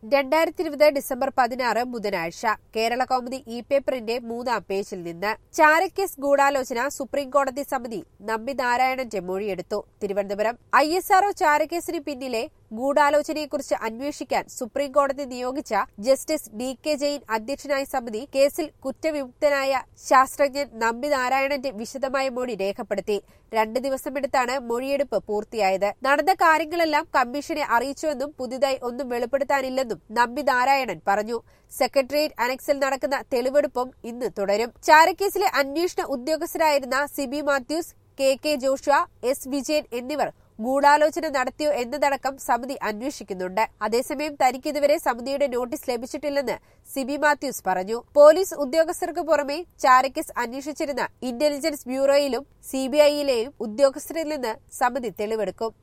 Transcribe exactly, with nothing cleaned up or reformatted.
രണ്ടായിരത്തി ഇരുപത് ഡിസംബർ പതിനാറ് ബുധനാഴ്ച കേരള കൗമുദി ഇ പേപ്പറിന്റെ മൂന്നാം പേജിൽ നിന്ന് ചാരക്കേസ് ഗൂഢാലോചന സുപ്രീംകോടതി സമിതി നമ്പി നാരായണന്റെ മൊഴിയെടുത്തു. തിരുവനന്തപുരം ഐ എസ് ആർഒ ചാരക്കേസിന് പിന്നിലെ ഗൂഢാലോചനയെക്കുറിച്ച് അന്വേഷിക്കാൻ സുപ്രീംകോടതി നിയോഗിച്ച ജസ്റ്റിസ് ഡി കെ ജെയിൻ അധ്യക്ഷനായ സമിതി കേസിൽ കുറ്റവിമുക്തനായ ശാസ്ത്രജ്ഞൻ നമ്പി നാരായണന്റെ വിശദമായ മൊഴി രേഖപ്പെടുത്തി. രണ്ട് ദിവസമെടുത്താണ് മൊഴിയെടുപ്പ് പൂർത്തിയായത്. നടന്ന കാര്യങ്ങളെല്ലാം കമ്മീഷനെ അറിയിച്ചുവെന്നും പുതുതായി ഒന്നും വെളിപ്പെടുത്താനില്ലെന്നും നമ്പി നാരായണൻ പറഞ്ഞു. സെക്രട്ടേറിയറ്റ് അനക്സിൽ നടക്കുന്ന തെളിവെടുപ്പും ഇന്ന് തുടരും. ചാരക്കേസിലെ അന്വേഷണ ഉദ്യോഗസ്ഥരായിരുന്ന Siby Mathews, K K Joshua, S Vijayan എന്നിവർ ഗൂഢാലോചന നടത്തിയോ എന്നതടക്കം സമിതി അന്വേഷിക്കുന്നുണ്ട്. അതേസമയം തനിക്കിതുവരെ സമിതിയുടെ നോട്ടീസ് ലഭിച്ചിട്ടില്ലെന്ന് സിബി മാത്യൂസ് പറഞ്ഞു. പോലീസ് ഉദ്യോഗസ്ഥർക്ക് പുറമെ ചാരക്കേസ് അന്വേഷിച്ചിരുന്ന ഇന്റലിജൻസ് ബ്യൂറോയിലും സിബിഐയിലെയും ഉദ്യോഗസ്ഥരിൽ നിന്ന് സമിതി തെളിവെടുക്കും.